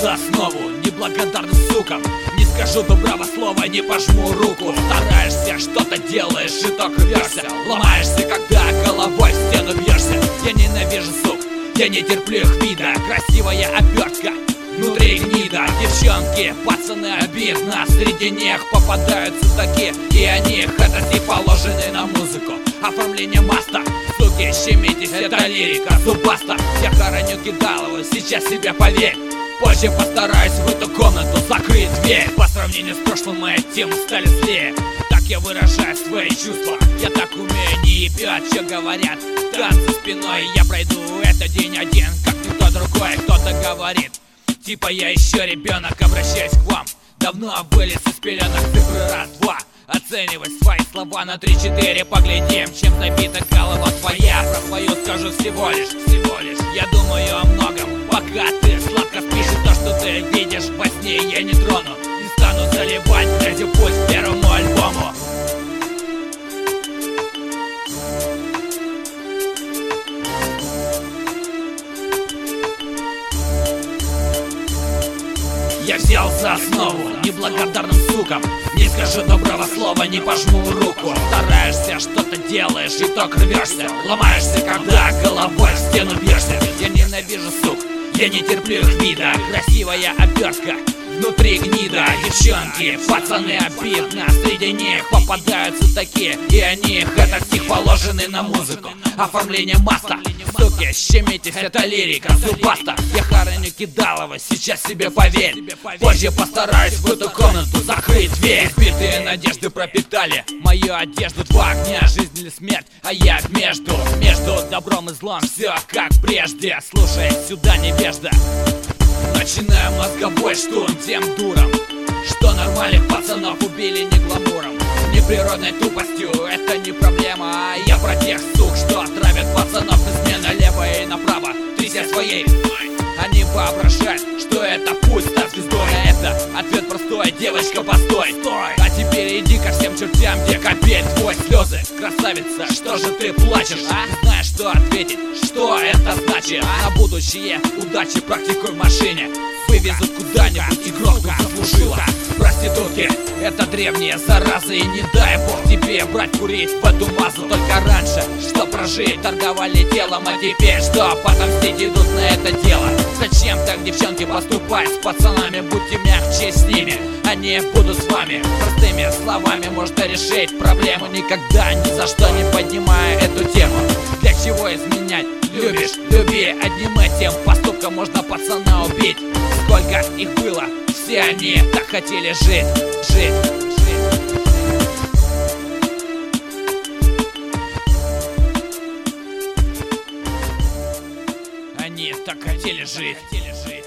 за основу неблагодарным сукам. Не скажу доброго слова, не пожму руку. Стараешься, что-то делаешь, и так рвешься. Ломаешься, когда головой в стену бьешься. Я ненавижу сук, я не терплю их вида. Красивая обертка, внутри гнида. Девчонки, пацаны, обидно. Среди них попадаются такие, и они ходоси положены на музыку. Оформление маста, суки, щемитесь, это лирика зубаста. Я хороню кидалово, сейчас себе поверь. Позже постараюсь в эту комнату закрыть дверь. По сравнению с прошлым мои темы стали злее. Так я выражаю свои чувства. Я так умею, не ебать, что говорят. Танцы спиной, я пройду этот день один, как никто другой. Кто-то говорит, типа я еще ребенок, обращаюсь к вам. Давно вылез из пеленок, цифры раз-два. Оценивать свои слова на 3-4. Поглядим, чем забита голова твоя. Про свою скажу всего лишь. Я думаю о многом, пока ты сладко спишь. И то, что ты видишь во сне, я не трону. Не стану заливать грязью путь к первому альбому. Я взял за основу неблагодарным сукам. Не скажу доброго слова, не пожму руку. Стараешься, что-то делаешь, и так рвешься. Ломаешься, когда головой в стену бьешься. Я ненавижу сук, я не терплю их вида. Красивая обертка, внутри гнида. Девчонки, пацаны, обидно. Среди них попадаются такие, и они это стих положены на музыку. Оформление маста, суки, щемитесь, это лирика зубаста. Я хороню кидалово, сейчас себе поверь. Позже постараюсь в эту комнату закрыть дверь. Избитые надежды пропитали мою одежду. Два огня, жизнь или смерть, а я между добром и злом, все как прежде. Слушай сюда, невежда. Начинаю мозговой штурм тем дуром, что нормальных пацанов убили не гламуром, не природной тупостью, это не проблема. А я про тех сук, что отравят пацанов измен налево и направо, тряся своей. Они воображают, что это путь стать звездой. А это ответ простой, девочка, постой. А теперь иди ко всем чертям, где капель твой слезы. Красавица, что же ты плачешь? Не знаешь, что ответить, что это значит? На будущее удачи практикуй в машине. Вывезут куда-нибудь и грохнут заслужила. Проститутки, это древние заразы. И не дай бог тебе брать курить в эту мазу. Только раньше, что прожить, торговали телом. А теперь что, потомстить идут на это дело. Зачем так, девчонки, поступать с пацанами? Будьте мягче с ними, они будут с вами. Простыми словами можно решить проблему. Никогда, ни за что не поднимая эту тему. Для чего изменять? Любишь, люби. Одним этим поступком можно пацана убить. Сколько их было, все они так хотели жить. Они так хотели жить.